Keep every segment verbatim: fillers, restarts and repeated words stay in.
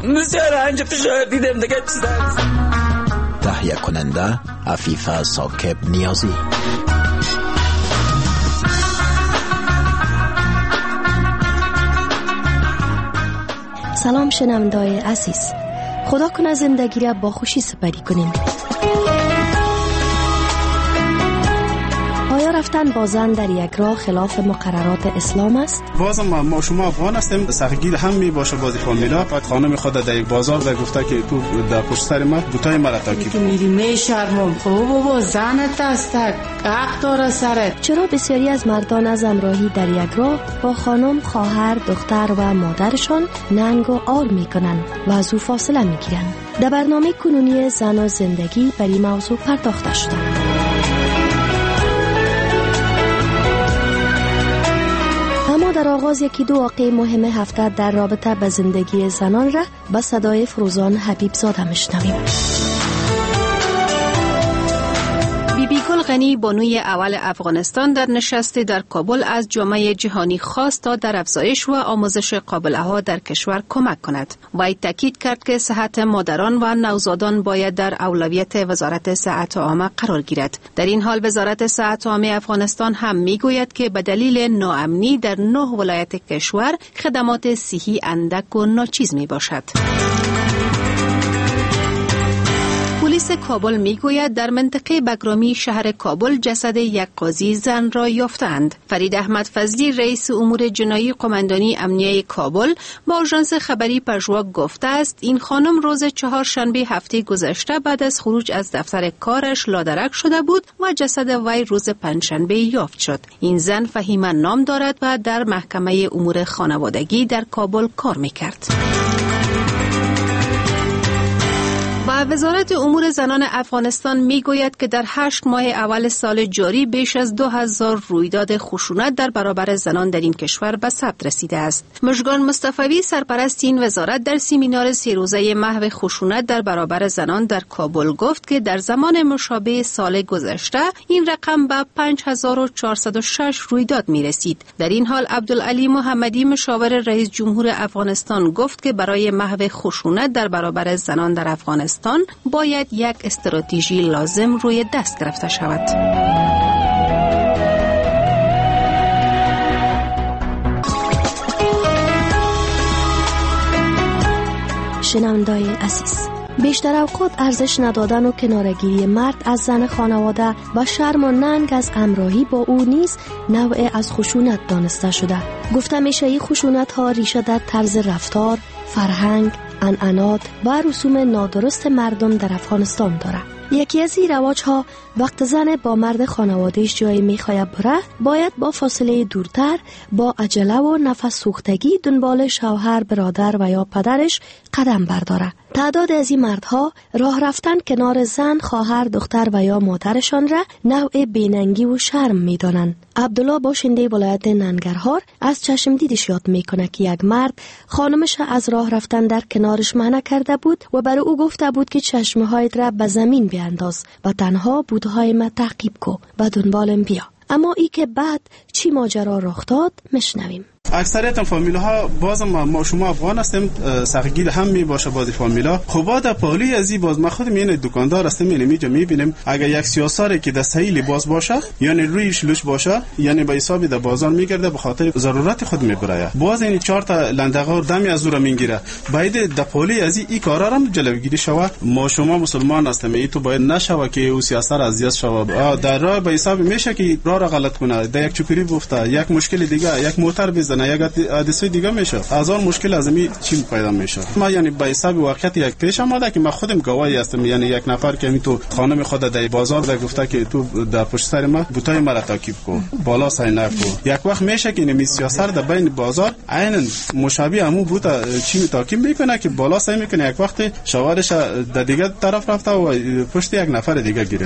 بسیار رنج فشار دیدم دیگه چیز هست. تهیه کننده عفیفه ثاقب نیازی. سلام شنونده‌های عزیز، خدا کنه زندگی را با خوشی سپری کنیم. آیا رفتن با زن در یک راه خلاف مقررات اسلام است؟ بازم ما شما افغان هستیم، سخگیر هم می باشه بازی فامیلا. بعد خانم خود در یک بازار در گفته که تو در پشت سر ما بوتای مرا تاکید میری می شرمم. خب بابا زنت است، حق داره سرت. چرا بسیاری از مردان از همراهی در یک راه با خانم، خواهر، دختر و مادرشان ننگ و عار میکنند و از او فاصله میگیرند؟ در برنامه کنونی زن و زندگی بر این موضوع پرداخته شده. در آغاز یکی دو واقعه مهم هفته در رابطه با زندگی زنان را با صدای فروزان حبیب زاده میشنویم. بیبی گل غنی بانوی اول افغانستان در نشستی در کابل از جامعه جهانی خواست تا در افزایش و آموزش قابله‌ها در کشور کمک کند. وی تاکید کرد که صحت مادران و نوزادان باید در اولویت وزارت صحت عامه قرار گیرد. در این حال وزارت صحت عامه افغانستان هم میگوید که به دلیل ناامنی در نه ولایت کشور خدمات صحی اندک و ناچیز می باشد. پلیس کابل میگوید در منطقه بگرامی شهر کابل جسد یک قاضی زن را یافتند. فرید احمد فضلی رئیس امور جنایی قماندانی امنیه کابل با آژانس خبری پژوا گفته است این خانم روز چهارشنبه هفته گذشته بعد از خروج از دفتر کارش لادرک شده بود و جسد وی روز پنجشنبه یافت شد. این زن فهیمه نام دارد و در محکمه امور خانوادگی در کابل کار میکرد. و وزارت امور زنان افغانستان میگوید که در هشت ماه اول سال جاری بیش از دو هزار رویداد خشونت در برابر زنان در این کشور به ثبت رسیده است. مژگان مصطفی سرپرست این وزارت در سمینار سه روزه محو خشونت در برابر زنان در کابل گفت که در زمان مشابه سال گذشته این رقم به پنج هزار و چهارصد و شش رویداد می رسید. در این حال عبدالعلی محمدی مشاور رئیس جمهور افغانستان گفت که برای محو خشونت در برابر زنان در افغانستان باید یک استراتژی لازم روی دست گرفته شود. شنونده‌های عزیز، بیشتر اوقات ارزش ندادن و کنارگیری مرد از زن خانواده و شرم و ننگ از همراهی با او نیز نوع از خشونت دانسته شده. گفته میشه این خشونت ها ریشه در طرز رفتار، فرهنگ، عنعنات و رسوم نادرست مردم در افغانستان داره. یکی از این رواج ها وقت زن با مرد خانوادهش جایی میخواه بره باید با فاصله دورتر با عجله و نفس سوختگی دنبال شوهر، برادر و یا پدرش قدم برداره. تعداد از این مردها راه رفتن کنار زن، خواهر، دختر و یا مادرشان را نوع بیننگی و شرم میدانند. عبدالله باشنده ولایت ننگرهار از چشم دیدش یاد میکنه که یک مرد خانمش از راه رفتن در کنارش منع کرده بود و برای او گفته بود که چشمهایت را به زمین بیانداز و تنها بودهای ما تعقیب کو و دنبالم بیا. اما ای که بعد چی ماجرا رخ داد میشنویم. اکثریت فامیل ها بازم ما شما افغان هستیم، سخگیر هم می باشه بازی فامیلا. خب در پالی ازی باز ما خودم یعنی دکاندار هستم، یعنی میجا میبینیم اگر یک سیاساری که در صحیح لباس باشه یعنی رویش لوش باشه یعنی به حسابی در بازار میگرده به خاطر ضرورت خود میبره، باز این چهار تا لندغار دمی از اون میگیره. باید در پالی ازی این کارا رو جلوگیری شوه. ما شما مسلمان هستیم، ای تو باید نشوه که او سیاست اذیت شوه. در راه به حساب میشه که راه را غلط کنه، در یک چوکری گفته یک مشکل دیگه یک موتر بزنه یک حادثه دیگه میشه، از اون مشکل از می چی پیدا میشه. ما یعنی به حساب واقعیت یک پیش آمده که ما خودم گواهی هستم، یعنی یک نفر که می تو خانم خود در بازار در گفته که تو در پشت سر ما بوتای مرا تعقیب کو، بالا سای نکو. یک وقت میشه که این سیاست در بین بازار عین مشابه همو بوتا چی تعقیب میکنه که بالا سای میکنه، یک وقت شوارش در دیگه طرف رفته و پشت یک نفر دیگه گرفته.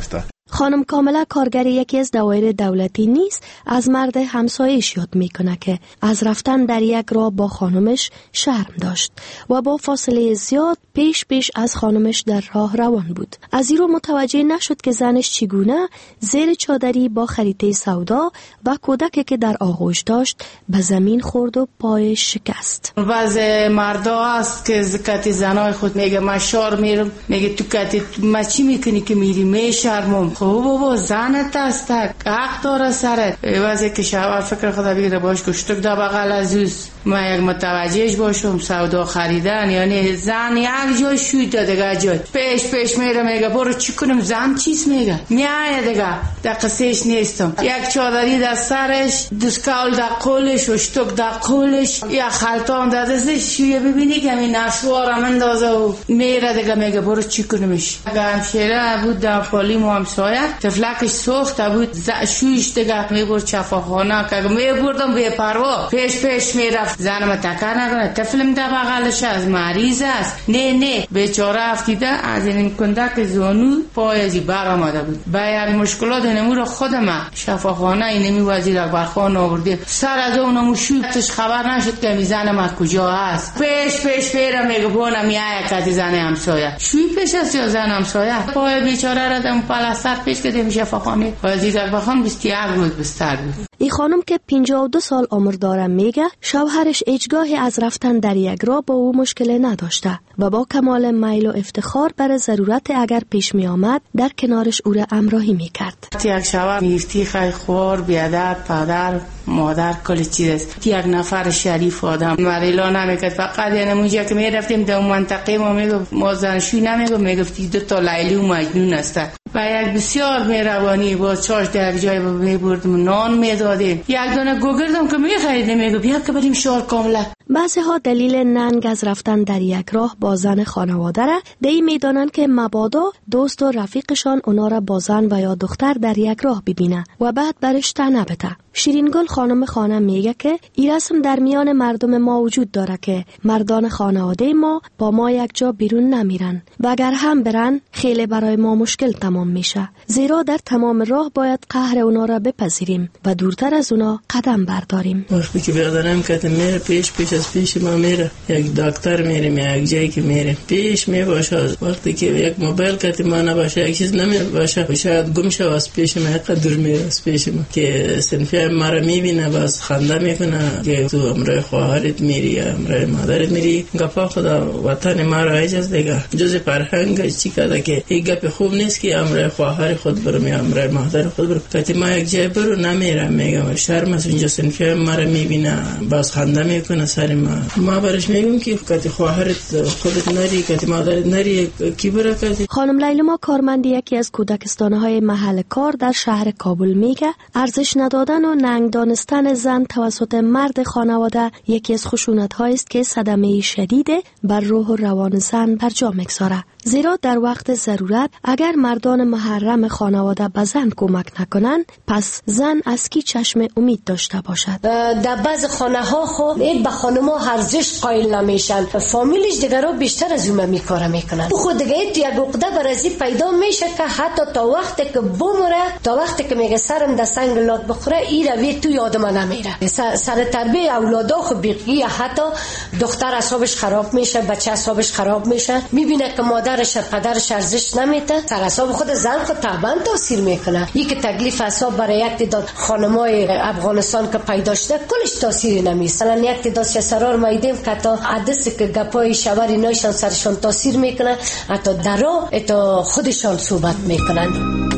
خانم کاملا کارگر یکی از دوایر دولتی نیست، از مرد همسایش یاد میکنه که از رفتن در یک راه با خانمش شرم داشت و با فاصله زیاد پیش پیش از خانمش در راه روان بود. از این رو متوجه نشد که زنش چگونه زیر چادری با خریطه سودا و کودکی که در آغوش داشت به زمین خورد و پایش شکست. بعض مردا هست که زکاتی زنای خود میگه من شار میرم، میگه تو کتی ما چی میکنی که میری؟ میشرمم. خب بابا زنت است، حق داره سرت. بعضی که شوهر فکر خدا بگیره باش کشتک دا بغل ازوز ما یک متوجهش باشم سودا خریدن، یعنی زن یک جای شوید دیگه جای پیش پیش میره میگه برو چی کنم؟ زن چیز میگه میایه دیگه در قصهش نیستم. یک چادری در سرش، دستکول در قولش و شتک در قولش، یک خلطان در دستش، شویه ببینی که این نسوارم اندازه و میره دیگه میگه برو چی کنمش. همشیره بود در پالی مو همسایه، تفلکش سوخته بود، شویش دیگه میبرد شفاخانه که میبردم بی پروا پیش پیش میرفت. زنم تکر نکنه، طفلم در بغلش از مریض است. نه نه بیچاره افتیده از این کندک زانو پای ازی بر آمده بود. با یک مشکلات نمو رو خودم شفاخانه اینمی وزیر اکبرخان آورده، سر از اونمو شویتش خبر نشد که زنم کجا هست. پیش پیش پیرم میگه بونم میایه که زن همسایه. شوی پیش است یا زن همسایه؟ پای بیچاره را دم پلاستر پیش کردیم شفاخانه. وزیر اکبرخان بیست و یک روز بستر بود. این خانم که پنجاه و دو سال عمر داره میگه شوهرش هیچگاهی از رفتن در یک راه با او مشکل نداشته و با کمال میل و افتخار برای ضرورت اگر پیش می آمد در کنارش او را همراهی میکرد. یک شوهر میفتی خیلی خوار، بیادر، پدر، مادر، کل چیز است. یک نفر شریف آدم مریلا نمیکرد. فقط یعنی اونجا که میرفتیم در منطقه ما میگفت ما زنشوی نمیگفت، میگفتی دو تا لیلی و مجنون است. و یک بسیار مهربانی با چاش در جای میبردم، نان میدادیم، یک دانه گوگردم که میخریدیم، میگفت بیا که بریم شهر کاملا. بعضی ها دلیل ننگ از رفتن در یک راه با زن خانواده را دی میدانند که مبادا دوست و رفیقشان اونا را با زن و یا دختر در یک راه ببینه و بعد برش تنه بده. شیرینگل خانم خانم میگه که این رسم در میان مردم ما وجود داره که مردان خانواده ما با ما یک جا بیرون نمیرن و اگر هم برن خیلی برای ما مشکل تمام میشه، زیرا در تمام راه باید قهر اونا را بپذیریم و دورتر از اونا قدم برداریم. وقتی که بیادرم که میره پیش پیش از پیش ما میره، یک دکتر میریم یا یک جایی که میره پیش میباشه. وقتی که یک موبایل که ما نباشه، یک چیز نمیباشه، شاید گم شو از پیش ما، قدر میره از پیش ما که سنفی مرا میبینه باز خنده میکنه که تو امرای خواهرت میری یا امرای مادرت میری. گپا خدا وطن ما را اجاز دیگه جز فرهنگ چی کرده که این گپ خوب نیست که امرای خواهر خود برم یا امرای مادر خود برم. که ما یک جای برو نمیرم، میگم شرم است اینجا سنفی مرا میبینه باز خنده میکنه سر ما. ما برش میگم که که خواهرت خودت نری، که مادرت نری، کی بره که. خانم لیلما کارمند یکی از کودکستان‌های محل کار در شهر کابل میگه ارزش ندادن و ننگ دانستن زن توسط مرد خانواده یکی از خشونت‌هایی است که صدمه شدید بر روح و روان زن بر جا می‌گذاره. زیرا در وقت ضرورت اگر مردان محرم خانواده به زن کمک نکنند، پس زن از کی چشم امید داشته باشد؟ در بعض خانه ها خب این به خانم‌ها ارزش قائل نمیشن، فامیلش دیگه رو بیشتر از اون میکاره میکنن. خود دیگه تو یک عقده برازی پیدا میشه که حتی تا وقتی که بمره، تا وقتی که میگه سرم در سنگ لات بخوره، این روی تو یادم نمیره. سر تربیت اولادا خب بیقی، حتی دختر اعصابش خراب میشه، بچه اعصابش خراب میشه، میبینه که مادرش پدرش ارزش نمیده، سر اعصاب خود زن خود طبعا تاثیر میکنه. یک تکلیف اعصاب برای یک تعداد خانمای افغانستان که پیدا شده کلش تاثیری نمیشه. مثلا یک تعداد سرار مایدیم که تا حدث که گپای شواری نایشان سرشان تاثیر میکنه، حتی درا تا خودشان صحبت میکنن.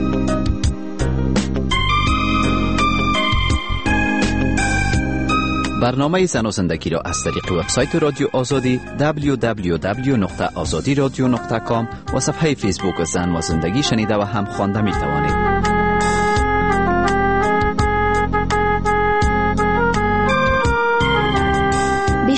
برنامه زن و زندگی را از طریق وبسایت رادیو آزادی دبلیو دبلیو دبلیو نقطه آزادی رادیو نقطه کام و صفحه فیسبوک زن و زندگی شنیده و هم خوانده می توانید. بیشتر اوقات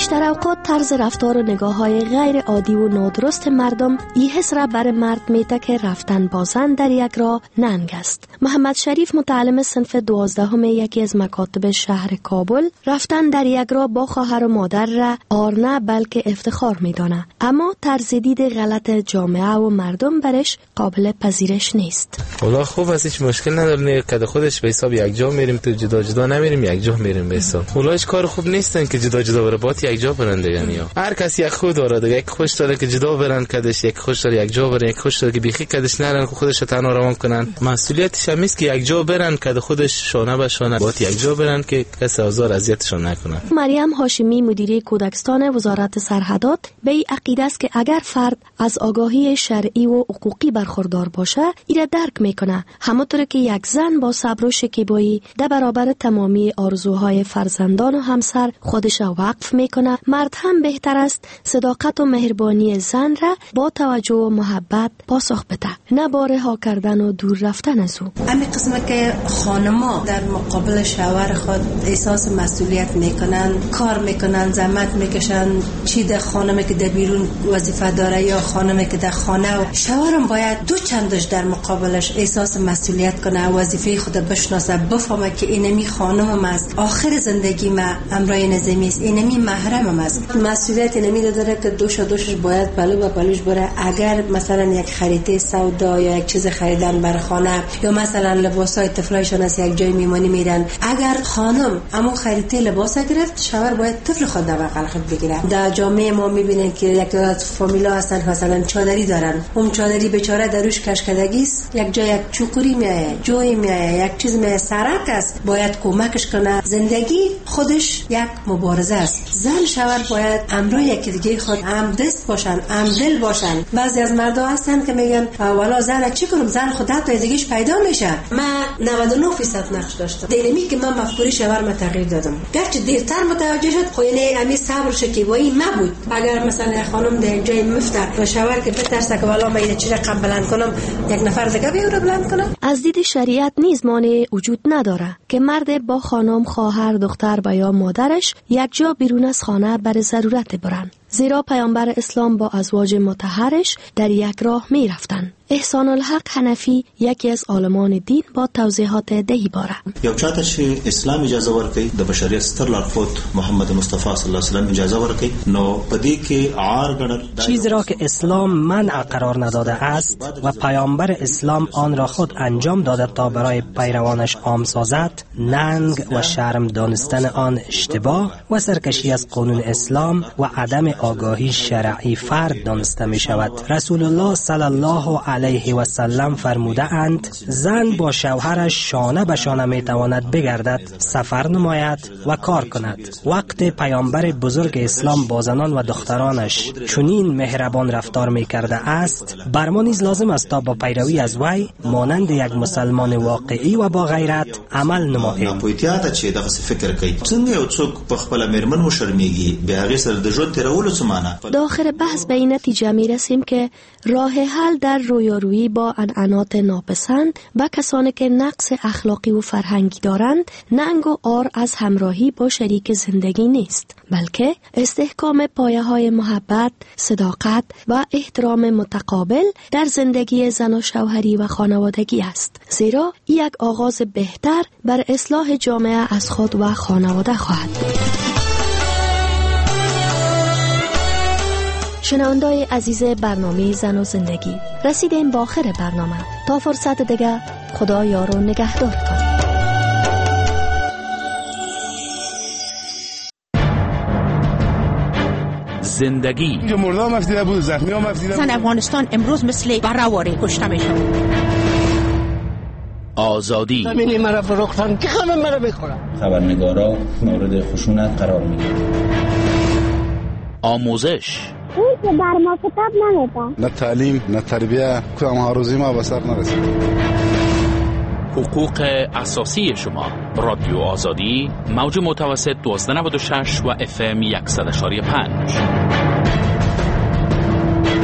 با طرز رفتار و نگاه های غیر عادی و نادرست مردم ای حس را بر مرد میته که رفتن بازن در یک راه ننگ است. محمد شریف متعلم صنف دوازدهم یکی از مکاتب شهر کابل رفتن در یک راه با خواهر و مادر را آر نه بلکه افتخار میدانه، اما طرز دید غلط جامعه و مردم برش قابل پذیرش نیست. والله خوب است، هیچ مشکل نداره که خودش به حساب یک جا میریم تو جدا جدا نمیریم یک جا میریم به حساب. والله هیچ کار خوب نیستن که جدا جدا بره بات یک جا برن دیگه. یعنی هر کسی یک خود داره دیگه، یک خوش داره که جدا برن کدش، یک خوش داره یک جا برن، یک خوش داره که بیخی کدش نرن که خودش تنها روان کنن. مسئولیتش هم است که یک جا برن که خودش شانه به شانه بات یک جا برن که کسی آزار اذیتشون نکنه. مریم هاشمی مدیره کودکستان وزارت سرحدات به این عقیده است که اگر فرد از آگاهی شرعی و حقوقی برخوردار باشه ایره درک میکنه، همونطور که یک زن با صبر و شکیبایی در برابر تمامی آرزوهای فرزندان و همسر خودش وقف میکنه، مرد هم بهتر است صداقت و مهربانی زن را با توجه و محبت پاسخ بده، نه با رها کردن و دور رفتن از او. همین قسمه که خانم‌ها در مقابل شوهر خود احساس مسئولیت میکنن، کار میکنن، زحمت میکشن، چی در خانمی که در بیرون وظیفه داره یا خانمی که در خانه، و شوهرم باید دو چندش در مقابلش احساس مسئولیت کنه، وظیفه خود بشناسه، بفهمه که اینمی خانمم است، آخر زندگی ما امرای نظامی است، اینمی محرمم است. مسئولیت اینمی داره که دوش دوشش باید پلو و پلوش بره. اگر مثلا یک خرید سودا یا یک چیز خریدن بر خانه یا مثلا لباسای طفلایشون از یک جای میمانی میرن، اگر خانم اما خرید لباس گرفت، شوهر باید طفل خود در بغل خود بگیره. در جامعه ما میبینین که یک از فامیلا هستن مثلا چادری دارن، اون چادری بیچاره دروش کشکدگی است، یک جای یک چوکوری میایه، جوی میایه، یک چیز میایه، سرک است، باید کمکش کنه. زندگی خودش یک مبارزه است. زن شوهر باید امرای یکی دیگه خود هم دست باشن، هم دل باشن. بعضی از مردا هستن که میگن والا زن چی کنم، زن خودت تا دیگهش پیدا میشه. من نود و نه درصد نقش داشتم دینمی که من مفکوری شوهر ما تغییر دادم، گرچه دیرتر متوجه شد، خو یعنی امی صبر شکیبایی ما بود. اگر مثلا خانم در جای مفتر و شوهر که بترسه که والا من اینو چی رقم بلند کنم، یک نفر دیگه بیاره بلند کنم. از دید شریعت نیز مانع وجود نداره که مرد با خانم، خواهر، دختر و یا مادرش یک جا بیرون از خانه بر ضرورت برن، زیرا پیامبر اسلام با ازواج مطهرش در یک راه می رفتن. احسان الحق حنفی یکی از عالمان دین با توضیحات دهی باره. یو چاته چې اسلام اجازه ورکړي د بشریت ستر لارښود محمد مصطفی صلی الله علیه وسلم اجازه ورکړي، نو پدې کې عار ګڼل چیزی را که اسلام منع قرار نداده است و پیامبر اسلام آن را خود انجام داده تا برای پیروانش عام سازد، ننگ و شرم دانستن آن اشتباه و سرکشی از قانون اسلام و عدم آگاهی شرعی فرد دانسته می شود. رسول الله صلی الله علیه و سلم فرموده اند زن با شوهرش شانه به شانه می تواند بگردد، سفر نماید و کار کند. وقت پیامبر بزرگ اسلام با زنان و دخترانش چنین مهربان رفتار می کرده است، بر ما نیز لازم است تا با پیروی از وی مانند یک مسلمان واقعی و با غیرت عمل نماییم. پویتیاته چې دغه فکر کوي څنګه یو څوک په خپل میرمن و شرمېږي به هغه سره د ژوند تیرولو څه معنا. داخل بحث به این نتیجه می رسیم که راه حل در رویارویی با عنعنات ناپسند و کسانی که نقص اخلاقی و فرهنگی دارند ننگ و عار از همراهی با شریک زندگی نیست، بلکه استحکام پایه های محبت، صداقت و احترام متقابل در زندگی زن و شوهری و خانوادگی است، زیرا یک آغاز بهتر بر اصلاح جامعه از خود و خانواده خواهد بود. شنوندای عزیز برنامه زن و زندگی، رسیدیم به آخر برنامه. تا فرصت دیگه، خدا یار و نگهدارتان. زندگی اینجا مردا مفیده بود، زخمی ها مفیده بود. زن افغانستان امروز مثل برآوری کشته میشن. آزادی همینی مرا فروختن که همه مرا بخورن. خبرنگارا مورد خشونت قرار میگیرن. آموزش اون که بر ما کتاب نمیدن، نه تعلیم نه تربیه، کدام هاروزی ما به سر نرسید. حقوق اساسی شما. رادیو آزادی، موج متوسط دوازده نود و شش و اف ام صد و شش و پنج.